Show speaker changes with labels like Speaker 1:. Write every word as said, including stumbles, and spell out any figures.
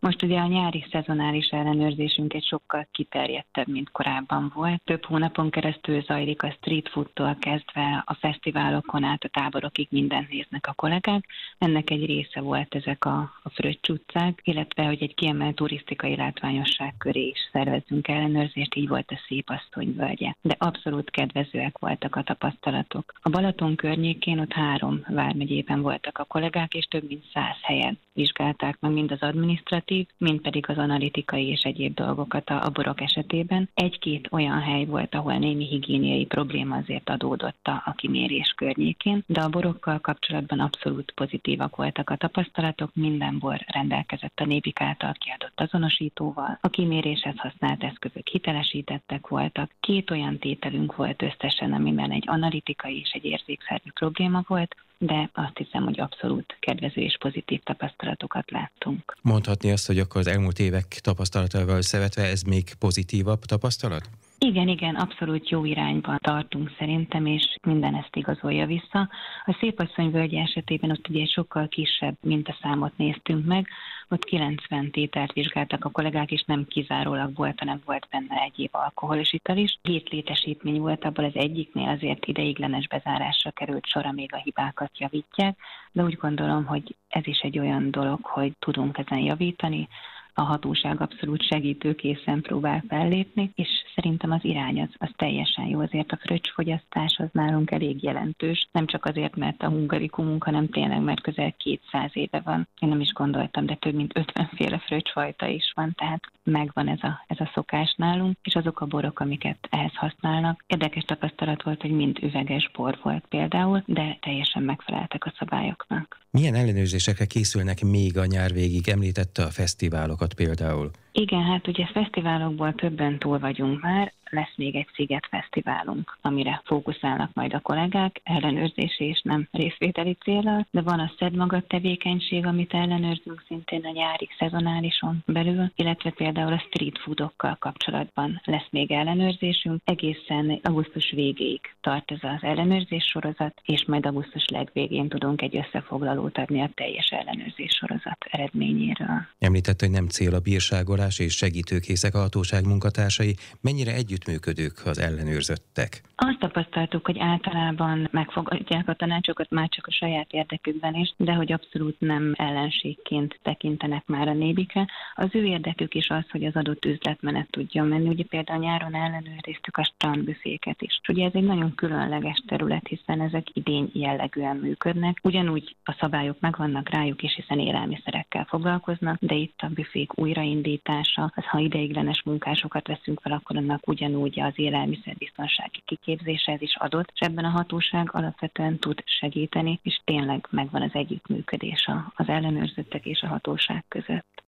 Speaker 1: Most ugye a nyári szezonális ellenőrzésünk egy sokkal kiterjedtebb, mint korábban volt. Több hónapon keresztül zajlik a street foodtól kezdve a fesztiválokon át a táborokig mindent néznek a kollégák. Ennek egy része volt ezek a, a Fröccs utcák, illetve hogy egy kiemelt turisztikai látványosság köré is szervezzünk ellenőrzést, így volt a Szépasszony völgye. De abszolút kedvezőek voltak a tapasztalatok. A Balaton környékén ott három vármegyében voltak a kollégák, és több mint száz helyen vizsgálták meg mind az adminisztratív, mind pedig az analitikai és egyéb dolgokat a, a borok esetében. Egy-két olyan hely volt, ahol némi higiéniai probléma azért adódott a, a kimérés környékén, de a borokkal kapcsolatban abszolút pozitívak voltak a tapasztalatok, minden bor rendelkezett a Nébik által kiadott azonosítóval, a kiméréshez használt eszközök hitelesítettek voltak, két olyan tételünk volt összesen, amiben egy analitikai és egy érzékszervi probléma volt, de azt hiszem, hogy abszolút kedvező és pozitív tapasztalatokat láttunk.
Speaker 2: Mondhatni azt, hogy akkor az elmúlt évek tapasztalatával összevetve ez még pozitívabb tapasztalat?
Speaker 1: Igen, igen, abszolút jó irányban tartunk szerintem, és minden ezt igazolja vissza. A Szépasszony völgye esetében ott ugye egy sokkal kisebb mintaszámot néztünk meg, ott kilencven tételt vizsgáltak a kollégák, és nem kizárólag volt, hanem volt benne egyéb alkoholos ital is. Hét létesítmény volt, abból az egyiknél azért ideiglenes bezárásra került sor, amíg a hibákat javítják, de úgy gondolom, hogy ez is egy olyan dolog, hogy tudunk ezen javítani. A hatóság abszolút segítőkészen próbál fellépni, és szerintem az irány az, az teljesen jó. Azért a fröccsfogyasztás az nálunk elég jelentős, nem csak azért, mert a hungarikumunk, hanem tényleg, mert közel kétszáz éve van. Én nem is gondoltam, de több mint ötvenféle fröccsfajta is van, tehát megvan ez a, ez a szokás nálunk, és azok a borok, amiket ehhez használnak. Érdekes tapasztalat volt, hogy mind üveges bor volt például, de teljesen megfeleltek a szabályoknak.
Speaker 2: Milyen ellenőrzésekre készülnek még a nyár végig? Említette a fesztiválokat például.
Speaker 1: Igen, hát ugye fesztiválokból többen túl vagyunk már, lesz még egy szigetfesztiválunk, amire fókuszálnak majd a kollégák, ellenőrzési és nem részvételi céllal, de van a szedmagat tevékenység, amit ellenőrzünk szintén a nyári szezonálison belül, illetve például a street foodokkal kapcsolatban lesz még ellenőrzésünk. Egészen augusztus végéig tart ez az ellenőrzés sorozat, és majd augusztus legvégén tudunk egy összefoglalót adni a teljes ellenőrzés sorozat eredményéről.
Speaker 2: Említette, hogy nem cél a bírságolás, és segítőkészek a hatóság munkatársai. Mennyire együttműködők az ellenőrzöttek?
Speaker 1: Azt tapasztaltuk, hogy általában megfogadják a tanácsokat már csak a saját érdekükben is, de hogy abszolút nem ellenségként tekintenek már a Nébikre. Az ő érdekük is az, hogy az adott üzletmenet tudjon menni. Ugye például nyáron ellenőriztük a strandbüféket is. És ugye ez egy nagyon különleges terület, hiszen ezek idény jellegűen működnek. Ugyanúgy a szabályok megvannak rájuk is, hiszen élelmiszerekkel foglalkoznak, de itt a büfék újraindítása, az ha ideiglenes munkásokat veszünk fel, akkor annak ugyanúgy az élelmiszerbiztonsági kiképzése ez is adott, és ebben a hatóság alapvetően tud segíteni, és tényleg megvan az együttműködés az ellenőrzöttek és a hatóság között.